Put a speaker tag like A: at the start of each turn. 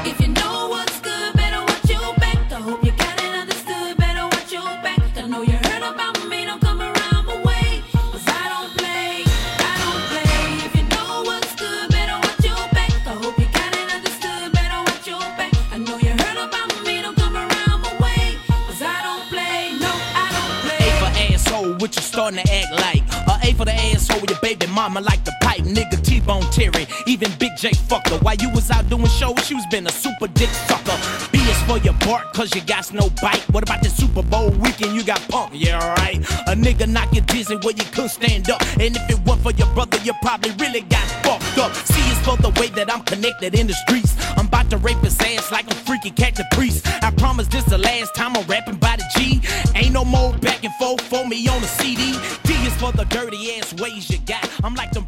A: If you know what's good, better watch your back. I hope you got it understood, better watch your back. I know you heard about me, don't come around my way, 'cause I don't play, I don't play. If you know what's good, better watch your back. I hope you got it understood, better watch your back. I know you heard about me, don't come around my way, 'cause I don't play, no, I don't play.
B: A for asshole, what you starting to act like? A for the asshole with your baby mama like the pipe, nigga T-Bone Terry, even Big J fucker. While you was out doing shows, she was been a super dick sucker. B is for your bark, 'cause you got no bite. What about the Super Bowl weekend, you got pumped, yeah right. A nigga knock you dizzy where you couldn't stand up. And if it weren't for your brother, you probably really got fucked up. C is for the way that I'm connected in the streets. I'm about to rape his ass like a freaky cat to priest. I promise this the last time I'm rapping by the G. Ain't no more back and forth for me on the CD. D is for the dirty ass ways you got. I'm like the